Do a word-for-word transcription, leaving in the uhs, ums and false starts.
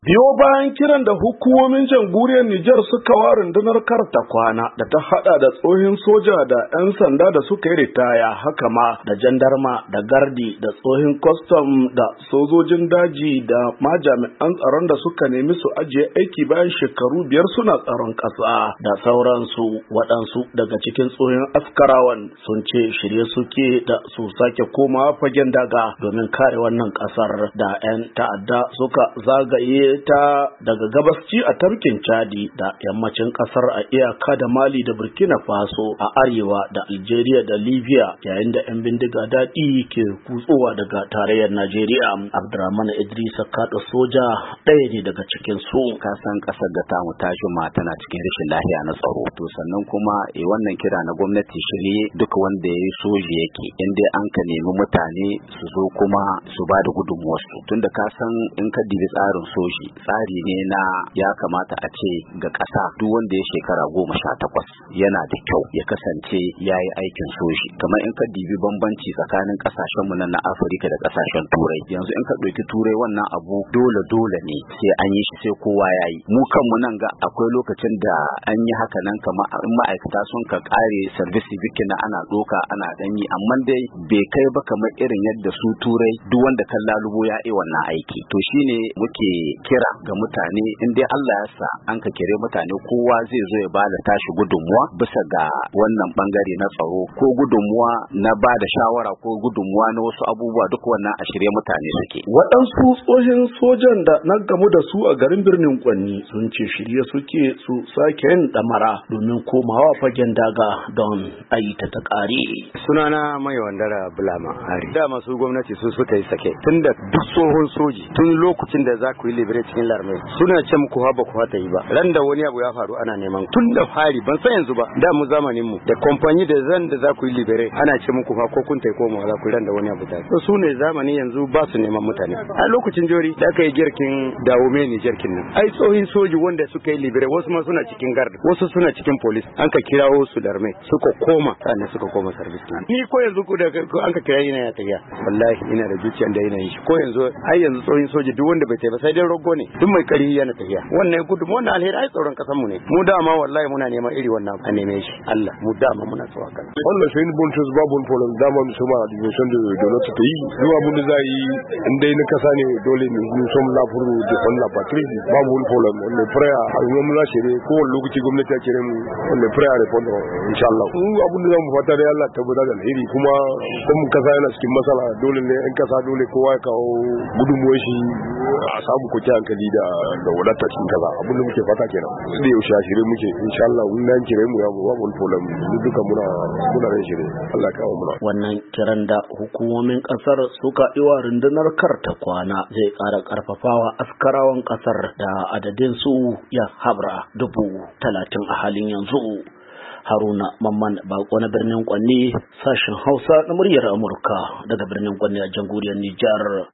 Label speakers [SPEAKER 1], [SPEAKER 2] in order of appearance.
[SPEAKER 1] Biyo bayan kiran da hukumomin jamhuriyar Nijar suka wa rundunar karta kwana da ta hada da tsohin soja da 'yan sanda da suka yi ritaya, haka ma da jandarma da gardi da tsohin kwastam da sojojin daji da ma jami'an tsaron da suka nemi su ajiye aiki bayan shekaru biyar suna tsaron ƙasa da sauransu. Waɗansu daga cikin tsohin askarawan sun ce shirye suke da su sake komawa fagen daga domin kare wannan ƙasar da 'yan ta'adda suka zagaye ta daga gabasci a tafkin Chadi da yammacin kasar a iyaka da Mali da Burkina Faso a arewa da Algeria da Libya, yayin da 'yan bindiga daɗi ke kutsowa daga tarayyar Najeriya. Abdurrahman Idrisa Kaɗo soja ɗaya ne daga cikin su.
[SPEAKER 2] Kasan ƙasar da tamu ta juma tana cikin rashin lafiya na tsaro, to sannan kuma e wannan kira na gwamnati shirye duka wanda ya yi soji yake in dai an ka nemi mutane su zo kuma su ba da gudunmuwarsu, tunda ka san in ka dibi tsarin soji tsari ne na ya kamata a ce ga ƙasa duk wanda ya shekara goma sha takwas yana da kyau ya kasance ya yi aikin soji. Kamar in ka dibi bambanci tsakanin ƙasashen mu na Afirka da ƙasashen Turai, yanzu in ka ɗauki Turai wannan abu dole dole ne sai an yi shi, sai kowa ya yi. Mu kanmu nan ga akwai lokacin da an yi haka nan, kamar in ma'aikata sun ka ƙare service civic na ana ɗoka ana ɗanyi, amma dai bai kai ba kamar irin yadda su Turai duk wanda kan lalubo ya yi wannan aiki. To shine muke kira ga mutane, in dai Allah ya sa an ka kire mutane, kowa zai zo ya bada tashi gudunmuwa bisa ga wannan bangare na tsaro, ko gudunmuwa na bada shawara ko gudunmuwa na wasu abubuwa, duk wannan a shirye mutane suke.
[SPEAKER 1] Waɗansu tsohin sojan da na gamu da su a garin birnin Kwanni sun ce shirye suke su sake yin damara domin komawa fagen daga don ayi ta ta ƙare.
[SPEAKER 3] Sunana mai wandara Bulama Hari. Da masu gwamnati su suka yi sake tun da duk tsohon soji tun lokacin da za ku yi libere cikin larmai suna ce muku ha ba ku hata yi ba, ran da wani abu ya faru ana neman tun da fari, ban san yanzu ba, da mu zamanin mu da kamfani da zan da za ku yi libere ana ce muku fa ko kun tai ko mu za ku ran da wani abu ta so su ne zamani yanzu ba su neman mutane. A lokacin jori da aka yi girkin dawo me ne jirkin nan, ai tsohin soji wanda suka yi libere wasu ma suna cikin guard, wasu suna cikin police, an ka kirawo su larmai suka koma sannan suka koma service. Ni ko yanzu ku da an ka kira ina ya tafiya, wallahi ina da zuciyan da ina yi ko yanzu ai yanzu tsohin soji duk wanda bai tai ba sai dai rogo ne, duk mai kari yana tafiya. Wannan gudu wannan alheri ai tsoron kasan mu ne, mu dama wallahi muna neman iri wannan a neme shi Allah, mu dama muna tsawa kan
[SPEAKER 4] wannan sai ni bonus ba bon problem dama mu sama division da donate ta yi zuwa mun da zai in dai na kasa ne dole ne mu som la furu de fon la patrie ba bon problem le prayer a mu mun shirye ko lokaci gwamnati ya kire mu le prayer répondre insha Allah. Mu abun da mu fata da Allah tabbata da alheri, kuma kuma kasa yana cikin matsala, dole ne in kasa dole kowa ya kawo gudunmuwar shi a samu kwaci hankali da da wadatar cikin kaza. Abin da muke fata kenan su da yaushe a shirye muke insha Allah. Mun nan kire mu ya ba wani problem duka muna muna ran shirye Allah ya kawo muna.
[SPEAKER 1] Wannan kiran da hukumomin kasar suka yi wa rundunar karta kwana zai ƙara ƙarfafawa askarawan kasar da adadin su ya habra dubu talatin a halin yanzu. Haruna Mamman Bako na birnin Kwanni, sashen Hausa na muryar Amurka daga birnin Kwanni a jamhuriyar Nijar.